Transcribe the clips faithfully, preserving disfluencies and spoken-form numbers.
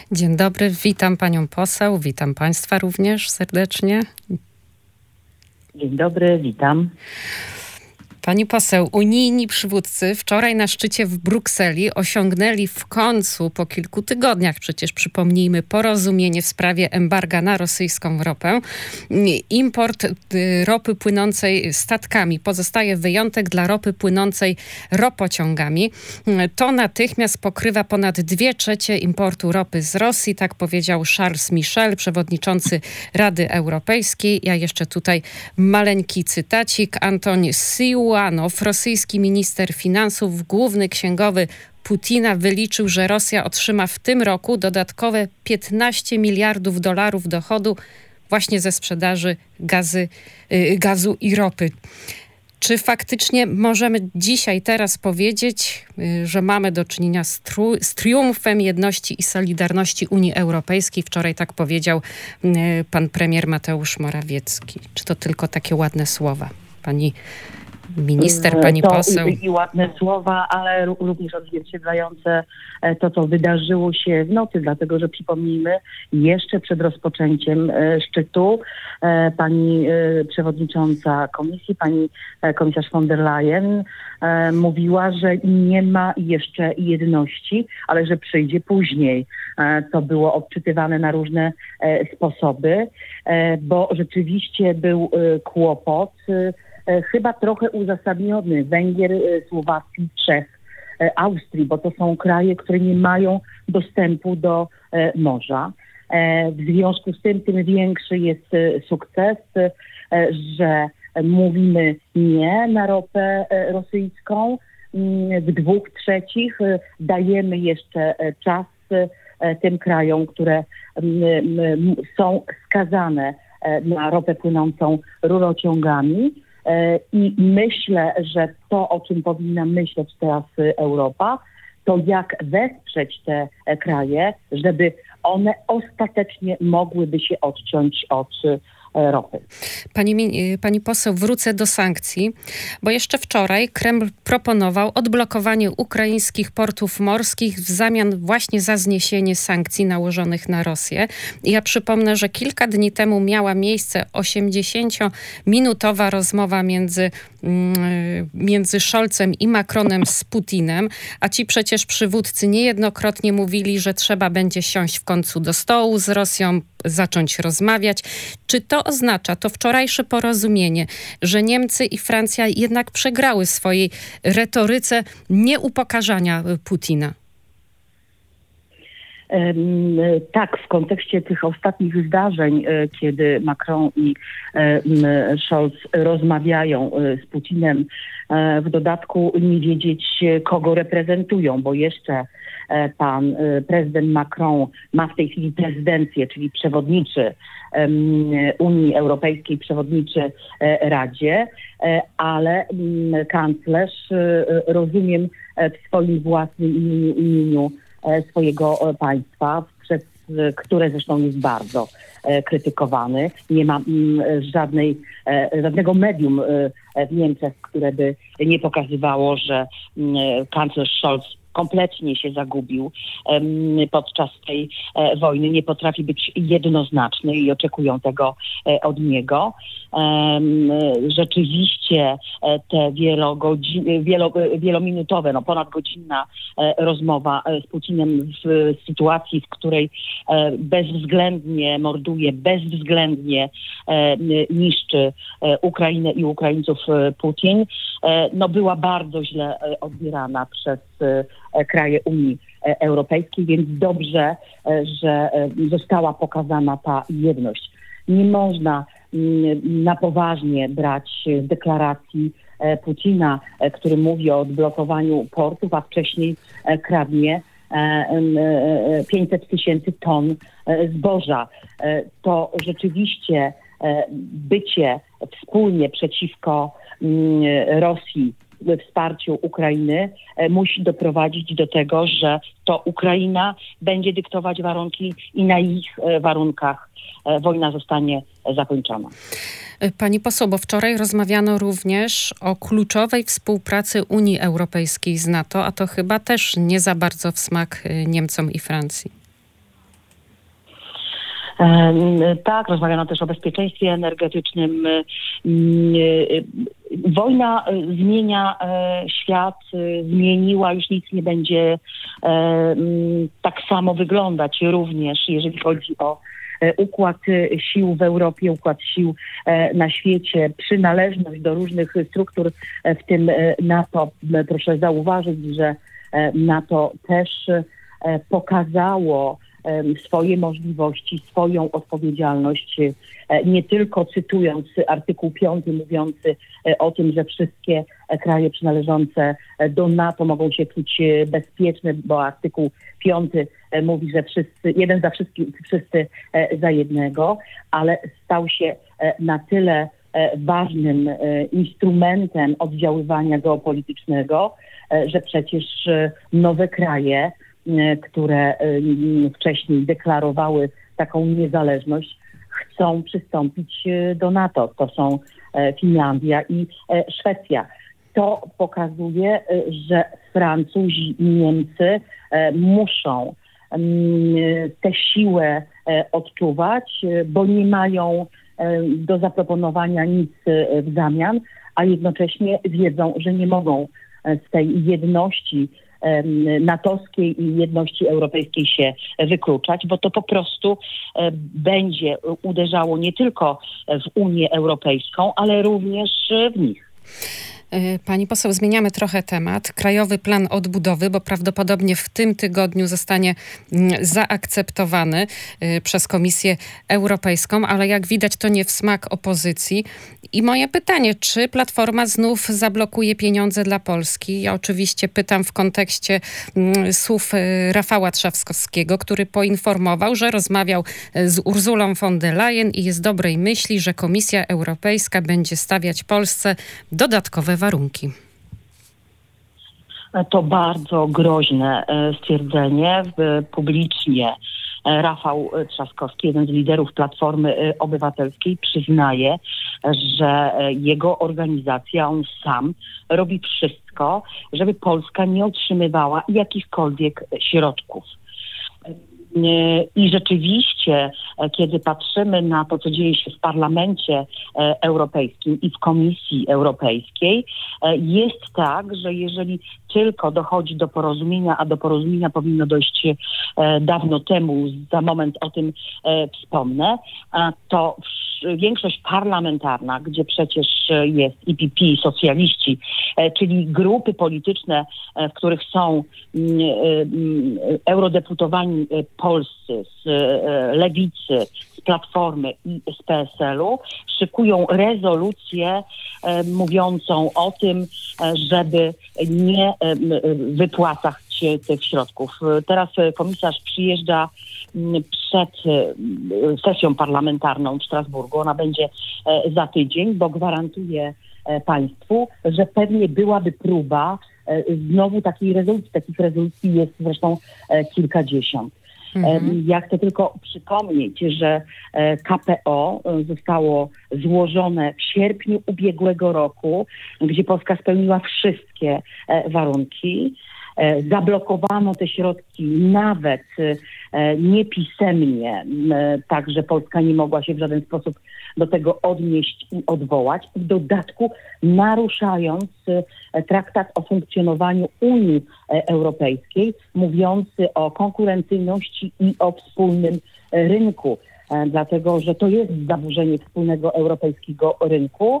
Dzień dobry, witam panią poseł, witam państwa również serdecznie. Dzień dobry, witam. Pani poseł, unijni przywódcy wczoraj na szczycie w Brukseli osiągnęli w końcu, po kilku tygodniach przecież przypomnijmy, porozumienie w sprawie embarga na rosyjską ropę. Import ropy płynącej statkami. Pozostaje wyjątek dla ropy płynącej ropociągami. To natychmiast pokrywa ponad dwie trzecie importu ropy z Rosji, tak powiedział Charles Michel, przewodniczący Rady Europejskiej. Ja jeszcze tutaj maleńki cytacik. Antoń Siłanow, rosyjski minister finansów, główny księgowy Putina, wyliczył, że Rosja otrzyma w tym roku dodatkowe piętnaście miliardów dolarów dochodu właśnie ze sprzedaży gazy, gazu i ropy. Czy faktycznie możemy dzisiaj, teraz powiedzieć, że mamy do czynienia z, tru- z triumfem jedności i solidarności Unii Europejskiej? Wczoraj tak powiedział pan premier Mateusz Morawiecki. Czy to tylko takie ładne słowa? Pani minister, pani to poseł. I, I ładne słowa, ale również odzwierciedlające to, co wydarzyło się w nocy, dlatego że przypomnijmy, jeszcze przed rozpoczęciem szczytu pani przewodnicząca komisji, pani komisarz von der Leyen mówiła, że nie ma jeszcze jedności, ale że przyjdzie później. To było odczytywane na różne sposoby, bo rzeczywiście był kłopot, chyba trochę uzasadniony, Węgier, Słowacji, Czech, Austrii, bo to są kraje, które nie mają dostępu do morza. W związku z tym tym większy jest sukces, że mówimy nie na ropę rosyjską. W dwóch trzecich dajemy jeszcze czas tym krajom, które są skazane na ropę płynącą rurociągami. I myślę, że to, o czym powinna myśleć teraz Europa, to jak wesprzeć te kraje, żeby one ostatecznie mogłyby się odciąć od ropy. Pani, pani poseł, wrócę do sankcji, bo jeszcze wczoraj Kreml proponował odblokowanie ukraińskich portów morskich w zamian właśnie za zniesienie sankcji nałożonych na Rosję. I ja przypomnę, że kilka dni temu miała miejsce osiemdziesięciominutowa rozmowa między, między Scholzem i Macronem z Putinem, a ci przecież przywódcy niejednokrotnie mówili, że trzeba będzie siąść w końcu do stołu z Rosją, zacząć rozmawiać. Czy to oznacza, to wczorajsze porozumienie, że Niemcy i Francja jednak przegrały w swojej retoryce nieupokarzania Putina? Tak, w kontekście tych ostatnich zdarzeń, kiedy Macron i Scholz rozmawiają z Putinem, w dodatku nie wiedzieć, kogo reprezentują, bo jeszcze pan prezydent Macron ma w tej chwili prezydencję, czyli przewodniczy Unii Europejskiej, przewodniczy Radzie, ale kanclerz, rozumiem, w swoim własnym imieniu, imieniu swojego państwa, przez które zresztą jest bardzo krytykowany. Nie ma żadnej, żadnego medium w Niemczech, które by nie pokazywało, że kanclerz Scholz kompletnie się zagubił podczas tej wojny, nie potrafi być jednoznaczny i oczekują tego od niego. Rzeczywiście te wielogodzin, wielo, wielominutowe, no ponadgodzinna rozmowa z Putinem w sytuacji, w której bezwzględnie morduje, bezwzględnie niszczy Ukrainę i Ukraińców Putin, no była bardzo źle odbierana przez kraje Unii Europejskiej, więc dobrze, że została pokazana ta jedność. Nie można na poważnie brać deklaracji Putina, który mówi o odblokowaniu portów, a wcześniej kradnie pięćset tysięcy ton zboża. To rzeczywiście bycie wspólnie przeciwko Rosji, wsparciu Ukrainy musi doprowadzić do tego, że to Ukraina będzie dyktować warunki i na ich warunkach wojna zostanie zakończona. Pani poseł, bo wczoraj rozmawiano również o kluczowej współpracy Unii Europejskiej z NATO, a to chyba też nie za bardzo w smak Niemcom i Francji. Tak, rozmawiano też o bezpieczeństwie energetycznym. Wojna zmienia świat, zmieniła, już nic nie będzie tak samo wyglądać również, jeżeli chodzi o układ sił w Europie, układ sił na świecie, przynależność do różnych struktur, w tym NATO. Proszę zauważyć, że NATO też pokazało swoje możliwości, swoją odpowiedzialność, nie tylko cytując artykuł piąty mówiący o tym, że wszystkie kraje przynależące do NATO mogą się czuć bezpieczne, bo artykuł piąty mówi, że wszyscy, jeden za wszystkich, wszyscy za jednego, ale stał się na tyle ważnym instrumentem oddziaływania geopolitycznego, że przecież nowe kraje, które wcześniej deklarowały taką niezależność, chcą przystąpić do NATO. To są Finlandia i Szwecja. To pokazuje, że Francuzi i Niemcy muszą tę siłę odczuwać, bo nie mają do zaproponowania nic w zamian, a jednocześnie wiedzą, że nie mogą z tej jedności natowskiej i jedności europejskiej się wykluczać, bo to po prostu będzie uderzało nie tylko w Unię Europejską, ale również w nich. Pani poseł, zmieniamy trochę temat. Krajowy Plan Odbudowy, bo prawdopodobnie w tym tygodniu zostanie zaakceptowany przez Komisję Europejską, ale jak widać to nie w smak opozycji. I moje pytanie, czy Platforma znów zablokuje pieniądze dla Polski? Ja oczywiście pytam w kontekście słów Rafała Trzaskowskiego, który poinformował, że rozmawiał z Ursulą von der Leyen i jest dobrej myśli, że Komisja Europejska będzie stawiać Polsce dodatkowe warunki. To bardzo groźne stwierdzenie. Publicznie Rafał Trzaskowski, jeden z liderów Platformy Obywatelskiej, przyznaje, że jego organizacja, on sam robi wszystko, żeby Polska nie otrzymywała jakichkolwiek środków. I rzeczywiście, kiedy patrzymy na to, co dzieje się w Parlamencie Europejskim i w Komisji Europejskiej, jest tak, że jeżeli tylko dochodzi do porozumienia, a do porozumienia powinno dojść dawno temu, za moment o tym wspomnę, to większość parlamentarna, gdzie przecież jest E P P, socjaliści, czyli grupy polityczne, w których są eurodeputowani polscy z Lewicy, z Platformy i z P S L-u, szykują rezolucję mówiącą o tym, żeby nie wypłacać tych środków. Teraz komisarz przyjeżdża przed sesją parlamentarną w Strasburgu. Ona będzie za tydzień, bo gwarantuje państwu, że pewnie byłaby próba znowu takiej rezolucji. Takich rezolucji jest zresztą kilkadziesiąt. Mhm. Ja chcę tylko przypomnieć, że K P O zostało złożone w sierpniu ubiegłego roku, gdzie Polska spełniła wszystkie warunki. Zablokowano te środki nawet niepisemnie, tak że Polska nie mogła się w żaden sposób do tego odnieść i odwołać. W dodatku naruszając traktat o funkcjonowaniu Unii Europejskiej, mówiący o konkurencyjności i o wspólnym rynku, dlatego że to jest zaburzenie wspólnego europejskiego rynku.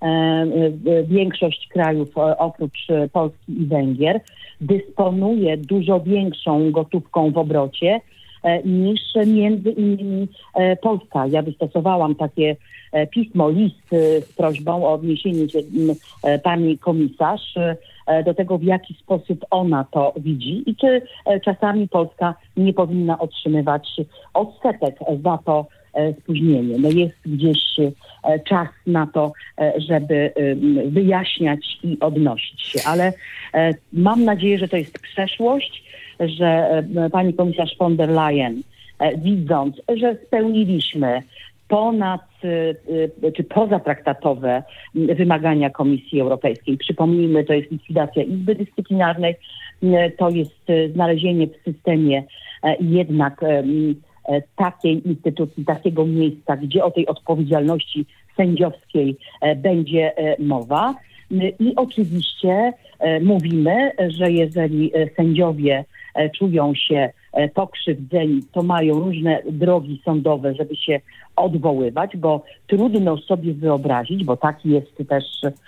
Większość krajów oprócz Polski i Węgier dysponuje dużo większą gotówką w obrocie niż między innymi Polska. Ja wystosowałam takie pismo, list z prośbą o odniesienie się pani komisarz do tego, w jaki sposób ona to widzi i czy czasami Polska nie powinna otrzymywać odsetek za to spóźnienie. No jest gdzieś czas na to, żeby wyjaśniać i odnosić się, ale mam nadzieję, że to jest przeszłość, że pani komisarz von der Leyen, widząc, że spełniliśmy ponad czy pozatraktatowe wymagania Komisji Europejskiej. Przypomnijmy, to jest likwidacja Izby Dyscyplinarnej, to jest znalezienie w systemie jednak takiej instytucji, takiego miejsca, gdzie o tej odpowiedzialności sędziowskiej będzie mowa. I oczywiście mówimy, że jeżeli sędziowie czują się pokrzywdzeni, to mają różne drogi sądowe, żeby się odwoływać, bo trudno sobie wyobrazić, bo taki jest też,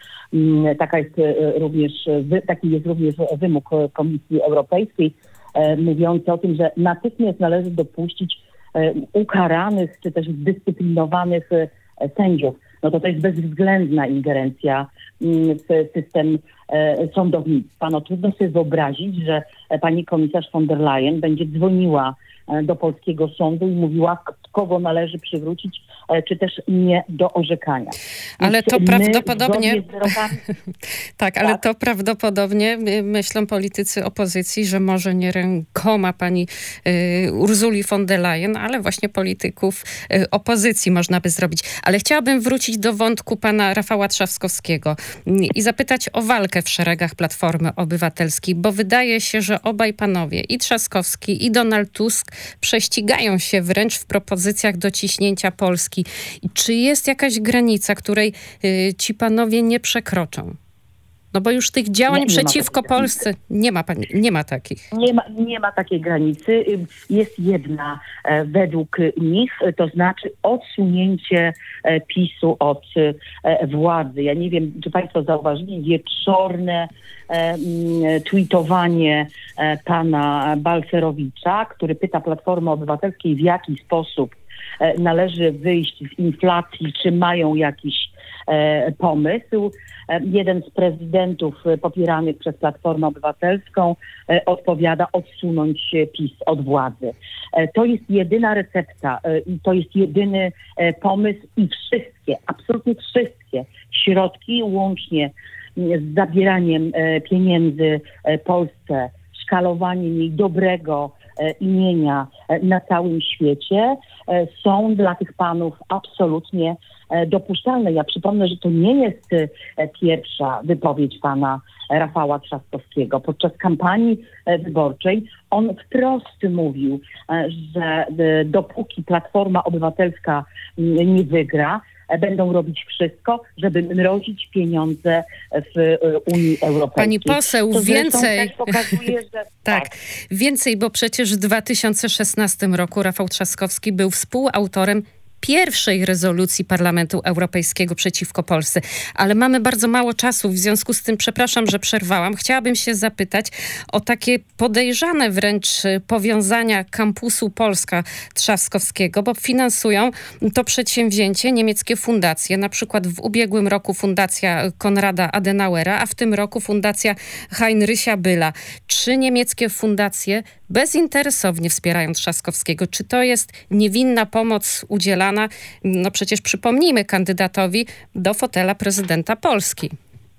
taka jest również, taki jest również wymóg Komisji Europejskiej, mówiący o tym, że natychmiast należy dopuścić ukaranych czy też zdyscyplinowanych sędziów. No to to jest bezwzględna ingerencja w system sądownictwa. No trudno sobie wyobrazić, że pani komisarz von der Leyen będzie dzwoniła do polskiego sądu i mówiła, kogo należy przywrócić, czy też nie do orzekania. Ale to My prawdopodobnie... wyrokami... tak, ale tak. to prawdopodobnie myślą politycy opozycji, że może nie rękoma pani y, Urzuli von der Leyen, ale właśnie polityków y, opozycji można by zrobić. Ale chciałabym wrócić do wątku pana Rafała Trzaskowskiego y, i zapytać o walkę w szeregach Platformy Obywatelskiej, bo wydaje się, że obaj panowie, i Trzaskowski, i Donald Tusk, prześcigają się wręcz w propozycjach dociśnięcia Polski. I czy jest jakaś granica, której y, ci panowie nie przekroczą? No bo już tych działań nie, nie przeciwko Polsce nie ma, pani, nie ma takich. Nie ma, nie ma takiej granicy. Jest jedna e, według nich, to znaczy odsunięcie e, PiSu od e, władzy. Ja nie wiem, czy państwo zauważyli wieczorne e, tweetowanie e, pana Balcerowicza, który pyta Platformy Obywatelskiej, w jaki sposób e, należy wyjść z inflacji, czy mają jakiś e, pomysł. Jeden z prezydentów popieranych przez Platformę Obywatelską odpowiada odsunąć PiS od władzy. To jest jedyna recepta i to jest jedyny pomysł i wszystkie, absolutnie wszystkie środki, łącznie z zabieraniem pieniędzy Polsce, szkalowaniem jej dobrego imienia na całym świecie, są dla tych panów absolutnie dopuszczalne. Ja przypomnę, że to nie jest pierwsza wypowiedź pana Rafała Trzaskowskiego. Podczas kampanii wyborczej on wprost mówił, że dopóki Platforma Obywatelska nie wygra, będą robić wszystko, żeby mrozić pieniądze w Unii Europejskiej. Pani poseł, to więcej. Też pokazuje, że tak, tak, więcej, bo przecież w dwa tysiące szesnastym roku Rafał Trzaskowski był współautorem pierwszej rezolucji Parlamentu Europejskiego przeciwko Polsce. Ale mamy bardzo mało czasu, w związku z tym przepraszam, że przerwałam. Chciałabym się zapytać o takie podejrzane wręcz powiązania kampusu Polska Trzaskowskiego, bo finansują to przedsięwzięcie niemieckie fundacje. Na przykład w ubiegłym roku Fundacja Konrada Adenauera, a w tym roku Fundacja Heinricha Bölla. Trzy niemieckie fundacje bezinteresownie wspierają Trzaskowskiego. Czy to jest niewinna pomoc udzielana, no przecież przypomnijmy, kandydatowi do fotela prezydenta Polski?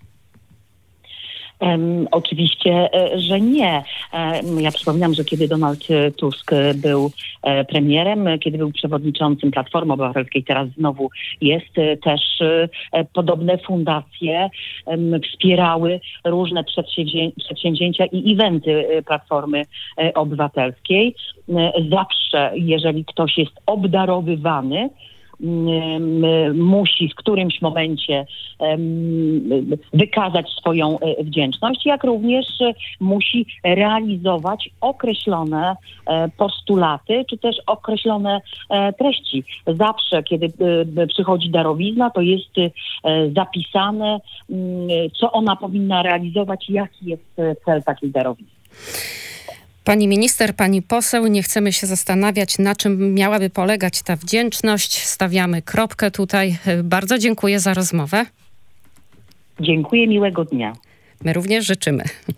Um, oczywiście, że nie. Um, ja przypominam, że kiedy Donald Tusk był e, premierem, kiedy był przewodniczącym Platformy Obywatelskiej, teraz znowu jest, e, też e, podobne fundacje e, wspierały różne przedsięwzię- przedsięwzięcia i eventy Platformy e, Obywatelskiej. E, zawsze, jeżeli ktoś jest obdarowywany, musi w którymś momencie wykazać swoją wdzięczność, jak również musi realizować określone postulaty, czy też określone treści. Zawsze, kiedy przychodzi darowizna, to jest zapisane, co ona powinna realizować, jaki jest cel takiej darowizny. Pani minister, pani poseł, nie chcemy się zastanawiać, na czym miałaby polegać ta wdzięczność. Stawiamy kropkę tutaj. Bardzo dziękuję za rozmowę. Dziękuję, miłego dnia. My również życzymy.